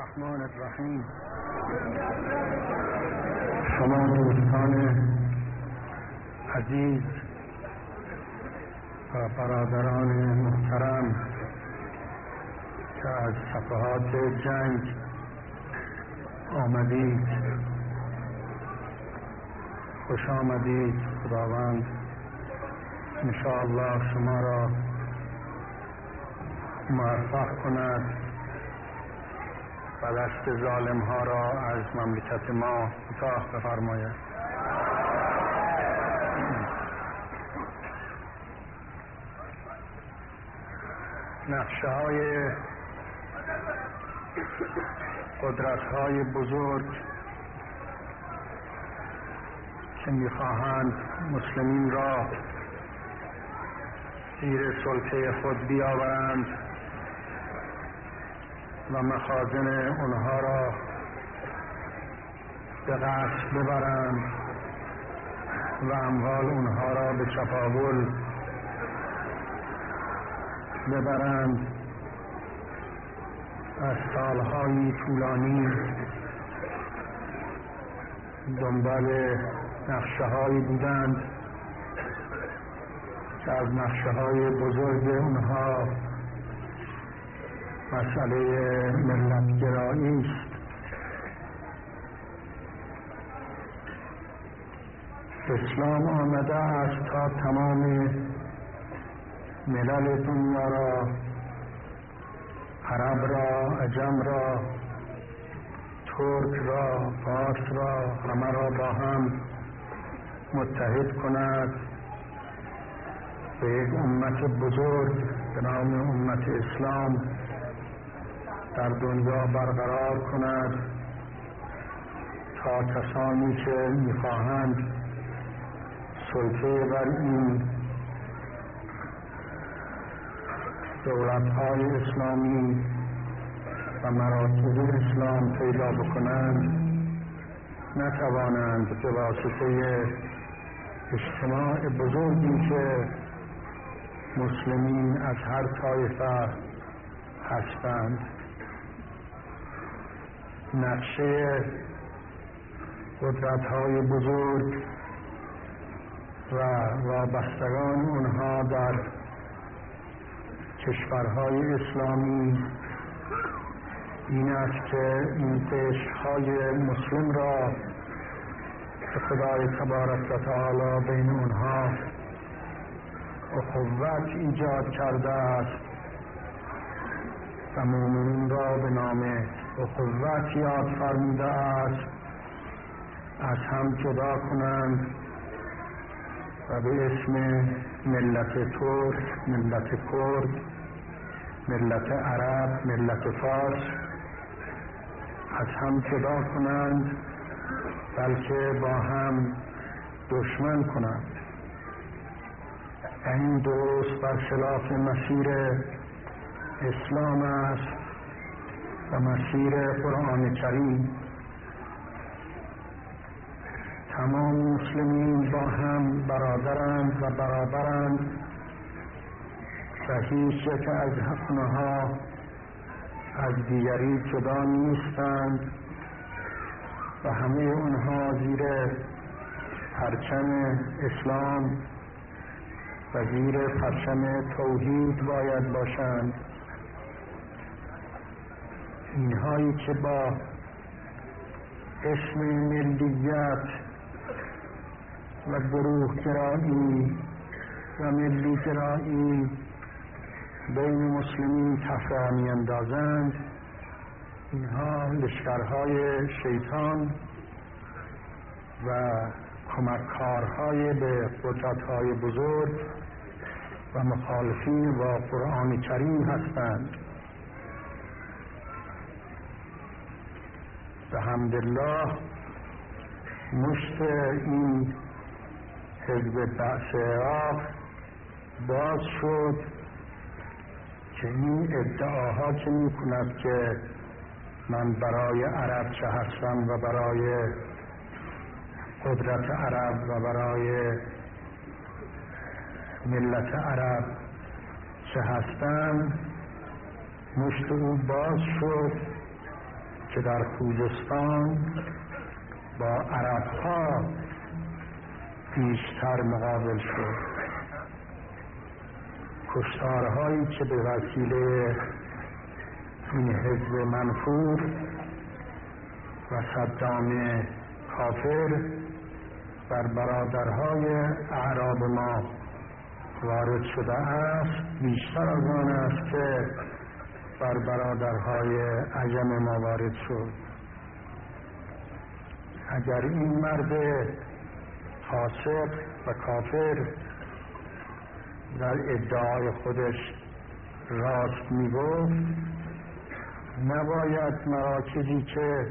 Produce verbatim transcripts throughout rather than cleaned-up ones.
الرحمن الرحیم. شما دوستان عزیز و برادران محترم که از صفحات جنگ آمدید، خوش آمدید. خداوند انشاءالله شما را موفق کند و دست ظالم ها را از مملکت ما کوتاه بفرماید. نقشه های قدرت های بزرگ که میخواهند مسلمین را زیر سلطه خود بیاورند و مخازن اونها را به غصب ببرند و اموال اونها را به چپاول ببرند. از سالهای طولانی دنبال نقشه هایی بودند که از نقشه های بزرگ اونها مسئله ملت گرایی است. اسلام آمده است تا تمام ملل دنیا را، عرب را، عجم را، ترک را، فارس را، همه را با هم متحد کند، به یک امت بزرگ به نام امت اسلام در دنیا برقرار کند، تا کسانی که میخواهند سلطه بر این دولت‌های اسلامی و مراتب اسلام پیدا بکنند نتوانند به واسطه اجتماع بزرگی که مسلمین از هر طایفه هستند. نقشه قدرت‌های بزرگ و وابستگان اونها در کشورهای اسلامی این است که این قشرهای مسلم را که خدای تبارک و تعالی بین اونها اخوت ایجاد کرده است و مومنین را به نام اخوت یاد فرموده است، از هم جدا کنند و به اسم ملت ترک، ملت کرد، ملت عرب، ملت فارس از هم جدا کنند، بلکه با هم دشمن کنند. این درست برخلاف مسیر اسلام است و مسیر قرآن کریم. تمام مسلمین با هم برادرند و برابرند و هیچ یک از اونها از دیگری جدا نیستند و همه اونها زیر پرچم اسلام و زیر پرچم توحید باید باشند. اینهایی که با اسم ملیت و گروه گرایی و ملی گرایی بین مسلمین تفرقه می اندازند، اینها لشکرهای شیطان و کمککارهای به قدرت‌های بزرگ و مخالفین با قرآن کریم هستند. به حمدالله مشت این حزب بعث عراق باز شد که این ادعاها که می کند که من برای عرب چه هستم و برای قدرت عرب و برای ملت عرب چه هستم، مشت او باز شد که در خوزستان با عرب‌ها بیشتر مقابل شد. کشتارهایی که به وسیله این حزب منفور و صدام کافر بر برادرهای اعراب ما وارد شده است بیشتر از آن است که بر برادرهای عجم ما وارد شد. اگر این مرد فاسق و کافر در ادعای خودش راست میگفت، نباید مراکزی که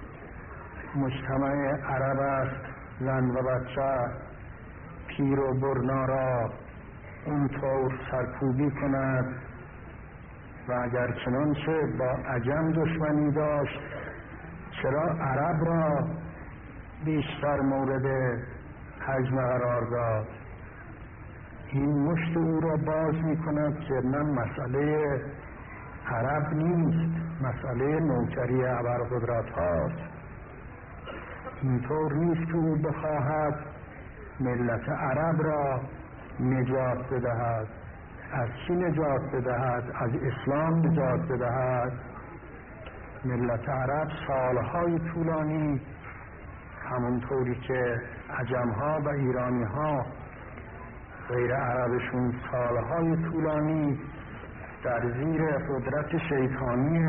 مجتمع عرب است، زن و بچه، پیر و برنا را اونطور سرکوبی کند و اگر چنانچه با عجم دشمنی داشت، چرا عرب را بیشتر مورد حجم قرار داد؟ این مشت او را باز می کند که من مسئله عرب نیست، مسئله نوکری ابرقدرت هاست. اینطور نیست که او بخواهد ملت عرب را نجات بدهد. از چی نجات بدهد؟ از اسلام نجات بدهد. ملت عرب سالهای طولانی همونطوری که عجمها و ایرانیها غیر عربشون سالهای طولانی در زیر قدرت شیطانی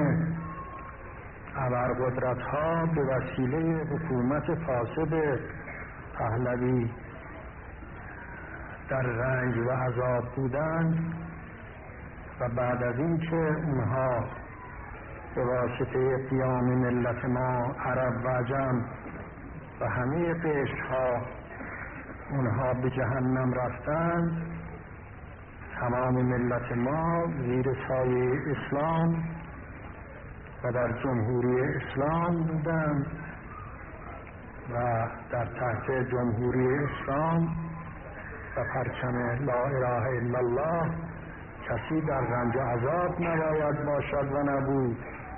ابرقدرت‌ها به وسیله حکومت فاسد پهلوی در رنج و عذاب بودند و بعد از این که اونها به واسطه قیام ملت ما عرب و عجم و همه قشرها اونها به جهنم رفتند، تمام ملت ما زیر سایه اسلام و در جمهوری اسلام بودند و در تحت جمهوری اسلام و پرچم لا اله الا الله کسی در رنج و عذاب نباید باشد و نبود.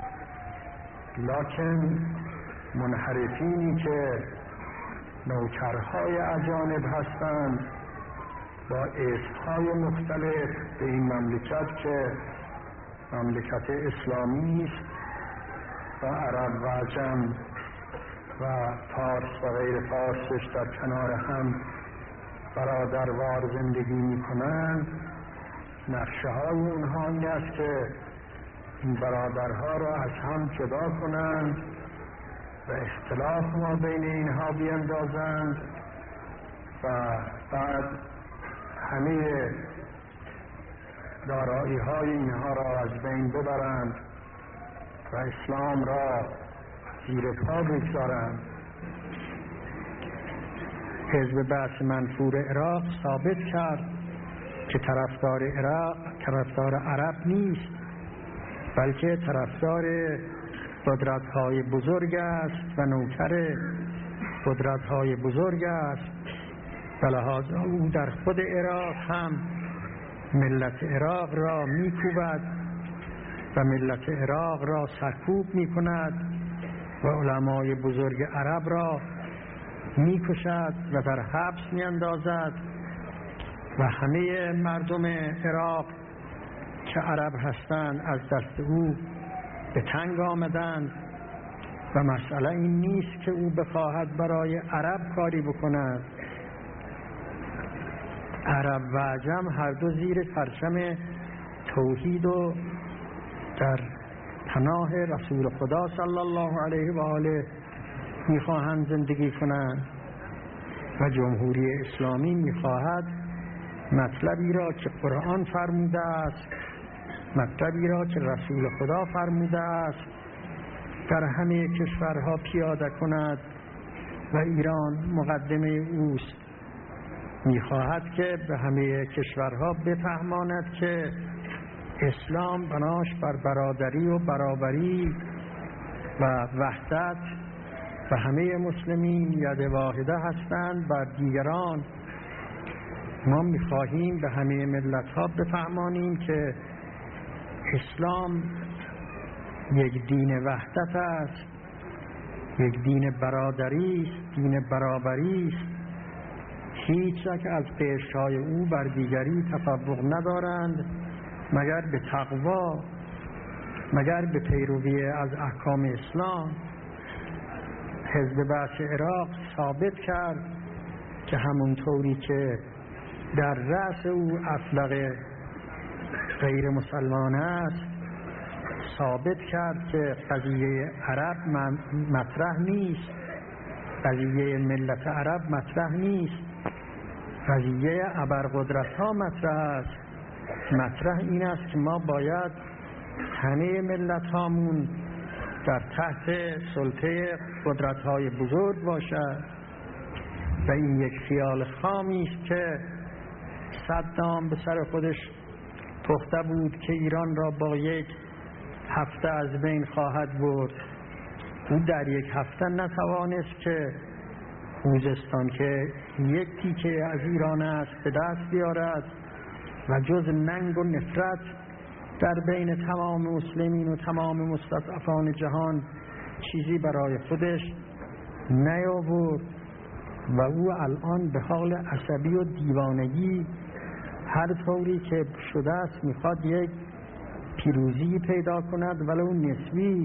لکن منحرفینی که نوکرهای اجانب هستند با اسمهای مختلف به این مملکت که مملکت اسلامی است و عرب و عجم و فارس و غیر فارسش در کنار هم برادروار زندگی می کنند، نقشه های اونها این است که این برادرها را از هم جدا کنند و اختلاف ما بین اینها بیندازند و بعد همه دارایی های اینها را از بین ببرند و اسلام را زیر پا بگذارند. حزب بعث منفور عراق ثابت کرد که طرفدار عراق طرفدار عرب نیست، بلکه طرفدار قدرت‌های بزرگ است و نوکر قدرت‌های بزرگ است. به لحاظ او در خود عراق هم ملت عراق را می‌کوبد و ملت عراق را سرکوب می‌کند و علمای بزرگ عرب را می‌کشد و در حبس می‌اندازد و همه مردم عراق که عرب هستند از دست او به تنگ آمدند و مسئله این نیست که او بخواهد برای عرب کاری بکند. عرب و عجم هر دو زیر پرچم توحید و در پناه رسول خدا صلی الله علیه و آله میخواهند زندگی کنند و جمهوری اسلامی میخواهد مطلبی را که قرآن فرموده است، مطلبی را که رسول خدا فرموده است در همه کشورها پیاده کند و ایران مقدمه اوست. میخواهد که به همه کشورها بفهماند که اسلام بناش بر برادری و برابری و وحدت و همه مسلمین ید واحده هستند بر دیگران. ما میخواهیم به همه ملت ها بفهمانیم که اسلام یک دین وحدت است، یک دین برادری است، دین برابری است. هیچ یک از قشرهای او بر دیگری تفوق ندارند مگر به تقوا، مگر به پیروی از احکام اسلام. حزب بعث عراق ثابت کرد که همونطوری که در رأس او افلق غیر مسلمان است، ثابت کرد که قضیه عرب مطرح نیست، قضیه ملت عرب مطرح نیست، قضیه ابرقدرت ها مطرح است. مطرح این است که ما باید همه ملت هامون در تحت سلطه قدرت های بزرگ باشد و این یک خیال خامی است که صدام به سر خودش پخته بود که ایران را با یک هفته از بین خواهد برد. او در یک هفته نتوانست که خوزستان که یک تیکه از ایران است به دست بیارد و جز ننگ و نفرت در بین تمام مسلمین و تمام مستضعفان جهان چیزی برای خودش نیاورد و او الان به حال عصبی و دیوانگی هر طوری که شده است میخواد یک پیروزی پیدا کند ولو نسبی.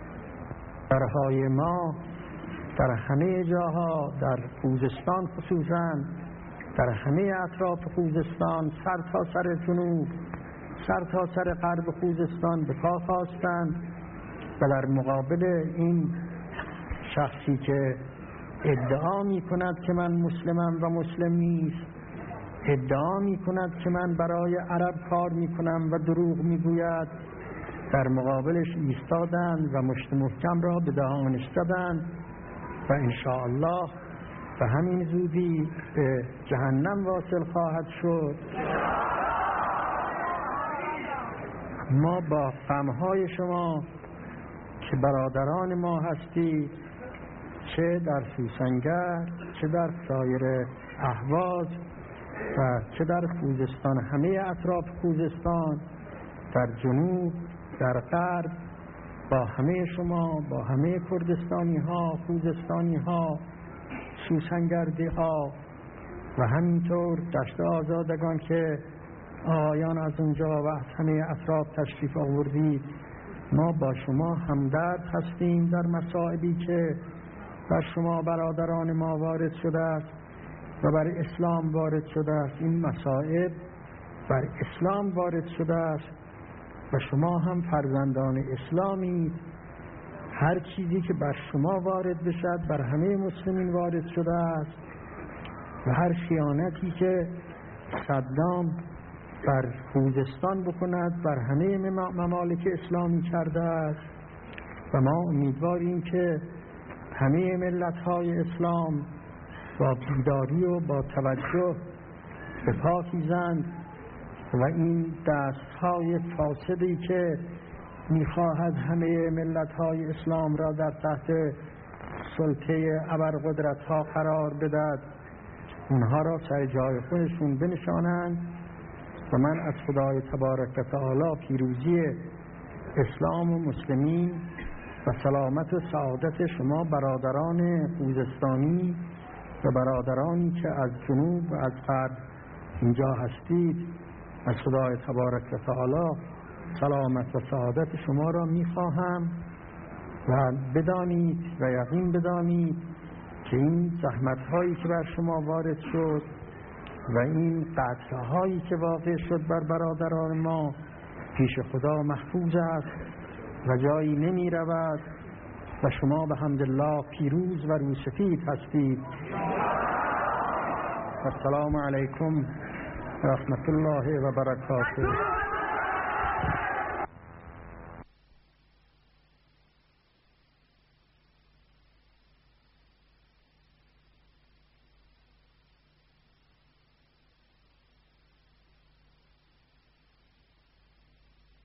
درهای ما در همه جاها، در خوزستان خصوصا در همه اطراف خوزستان، سر تا سر جنوب، سر تا سر غرب خوزستان به پا خواستند و در مقابل این شخصی که ادعا می کند که من مسلمم و مسلم نیست، ادعا می کند که من برای عرب کار می کنم و دروغ می گوید، در مقابلش ایستادند و مشت محکم را به دهانش زدند و انشاءالله به همین زودی به جهنم واصل خواهد شد. ما با غمهای شما که برادران ما هستید، چه در سوسنگر، چه در سایر اهواز و چه در خوزستان، همه اطراف خوزستان، در جنوب، در غرب، با همه شما، با همه کردستانی ها، خوزستانی ها، سوسنگردی ها و همینطور دشت آزادگان که آیان از اونجا و از همه اطراف تشریف آوردید، ما با شما همدرد هستیم در مصائبی که بر شما برادران ما وارد شده است و بر اسلام وارد شده است. این مصائب بر اسلام وارد شده است و شما هم فرزندان اسلامی. هر چیزی که بر شما وارد بشد بر همه مسلمین وارد شده است و هر خیانتی که صدام بر خوزستان بکند بر همه ممالک اسلامی کرده است و ما امیدواریم که همه ملت‌های اسلام با بیداری و با توجه به پا خیزند و این دست‌های فاسدی که می‌خواهد همه ملت‌های اسلام را در تحت سلطه ابرقدرت‌ها قرار بدهد، اونها را سر جای خودشون بنشانند و من از خدای تبارک و تعالی پیروزی اسلام و مسلمین و سلامت و سعادت شما برادران خوزستانی و برادرانی که از جنوب و از غرب اینجا هستید، از خدای تبارک و تعالی سلامت و سعادت شما را میخواهم و بدانید و یقین بدانید که این زحمت هایی که بر شما وارد شد و این قتل هایی که واقع شد بر برادران ما پیش خدا محفوظ است و جایی نمی رود و شما به حمدالله پیروز و روسفید هستید. السلام علیکم و رحمت الله و برکاته.